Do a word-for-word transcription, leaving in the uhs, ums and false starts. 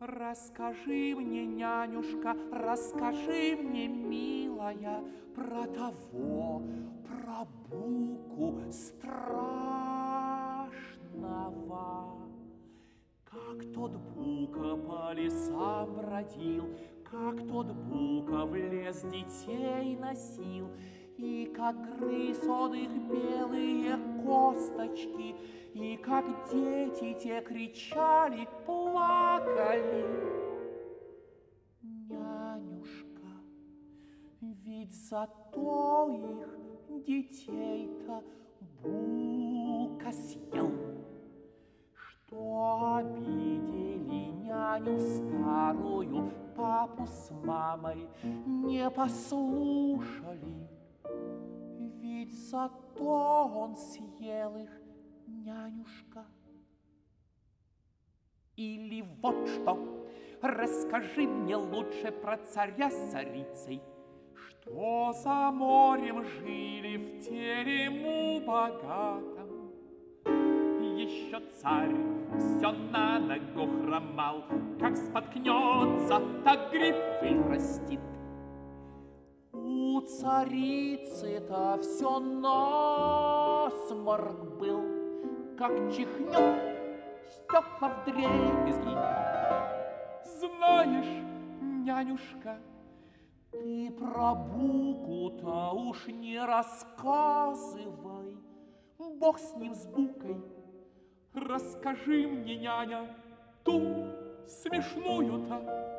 Расскажи мне, нянюшка, расскажи мне, милая, про того, про Буку страшного. Как тот Бука по лесам бродил, как тот Бука в лес детей носил, и как грыз он их белые косточки, и как дети те кричали, плакали. Нянюшка, ведь зато их детей-то Бука съел, что обидели няню старую, папу с мамой не послушали. Ведь зато он съел их, нянюшка. Или вот что, расскажи мне лучше про царя с царицей, что за морем жили в терему богатом. Еще царь все на ногу хромал, как споткнется, так гриб вырастет. У царицы-то все насморк был, как чихнет, стекла вдребезги. Знаешь, нянюшка, ты про Буку-то уж не рассказывай, Бог с ним, с Букой. Расскажи мне, няня, ту смешную-то